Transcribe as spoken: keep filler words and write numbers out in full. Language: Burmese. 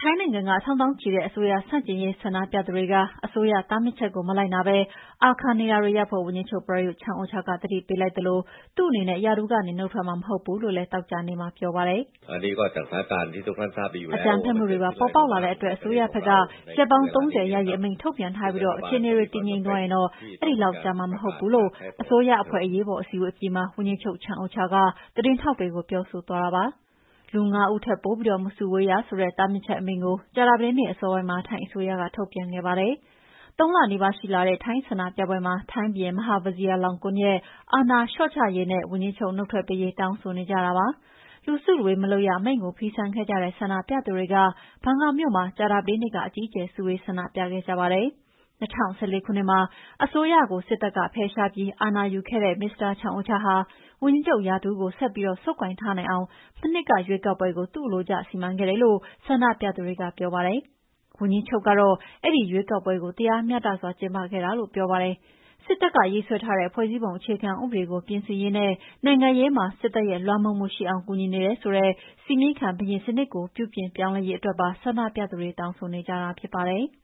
ထိုင်းနိုင်ငံကထောင်သောင်းချီတဲ့အစိုးရဆန့်ကျင်ရေးဆန္ဒပြသူတွေကအစိုးရတားမြစ်ချက်ကိုမလိုက်နာဘဲအာခါနေရာတွေရပ်ဖို့ဝန်ကြီးချုပ် Prayut Chan-o-cha ကသတိပေးလိုက်သလိုသူ့အနေနဲ့ရာထူးကနေနုတ်ထွက်မှာမဟုတ်ဘူးလို့လည်းသောကြာနေ့မှာပြောပါတယ်။အကြမ်းဖက်မှုတွေပါပေါ်ပေါက်လာတဲ့အတွက်အစိုးရဘက်ကရက်ပေါင်းသုံးဆယ်ယာယီအမိန့်ထုတ်ပြန်ထားပြီးအခြေအနေတွေတည်ငြိမ်သွားရင်တော့အဲဒီလောက်ကြာမှာမဟုတ်ဘူးလို့အစိုးရအဖွဲ့အရေးပေါ်အစည်းအဝေးအပြီးမှာဝန်ကြီးချုပ် Chan-o-cha ကသတင်းထောက်တွေကိုပြောဆိုသွားတာပါ။လူငါးဦးထက်ပိုပြီးမစုဝေးရဆိုတဲ့တားမြစ်ချက်အမိန့်ကိုကြာသပတေးနေ့အစောပိုင်းမှာထိုင်းအစိုးရကထုတ်ပြန်ခဲ့ပါတယ်။သုံးလနီးပါးရှိလာတဲ့ထိုင်းဆန္ဒပြပွဲမှာထိုင်းဘုရင် Maha Vajiralongkorn ရဲ့အာဏာလျှော့ချရေးနဲ့ဝန်ကြီးချုပ်နုတ်ထွက်ပေးရေးတောင်းဆိုနေကြတာပါ။လူစုလူဝေးမလုပ်ရအမိန့်ကိုဖီဆန်ခဲ့ကြတဲ့ဆန္ဒပြသူတွေကဘန်ကောက်မြို့မှာကြာသပတေးနေ့ကအကြီးအကျယ်စုဝေးဆန္ဒပြခဲ့ကြပါတယ်။၂၀၁၄ခုနှစ်မှာအစိုးရကိုစစ်တပ်ကဖယ်ရှားပြီးအာဏာယူခဲ့တဲ့မစ္စတာ Chan-o-cha ဟာဝန်ကြီးချုပ်ရာထူးကိုဆက်ပြီးဆုပ်ကိုင်ထားနိုင်အောင်မနှစ်ကရွေးကောက်ပွဲကိုသူ့အလိုကျစီမံခဲ့တယ်လို့ဆန္ဒပြသူတွေကပြောပါတယ်။ဝန်ကြီးချုပ်ကတော့အဲဒီရွေးကောက်ပွဲကိုတရားမျှတစွာကျင်းပခဲ့တာလို့ပြောပါတယ်။စစ်တပ်ကရေးဆွဲထားတဲ့ဖွဲ့စည်းပုံအခြေခံဥပဒေကိုပြင်ဆင်ရေးနဲ့နိုင်ငံရေးမှာစစ်တပ်ရဲ့လွှမ်းမိုးမှုရှိအောင်ကူညီနေတယ်ဆိုတဲ့စည်းမျဉ်းခံဘုရင်စနစ်ကိုပြုပြင်ပြောင်းလဲရေးအတွက်ပါဆန္ဒပြသူတွေတောင်းဆိုနေကြတာဖြစ်ပါတယ်။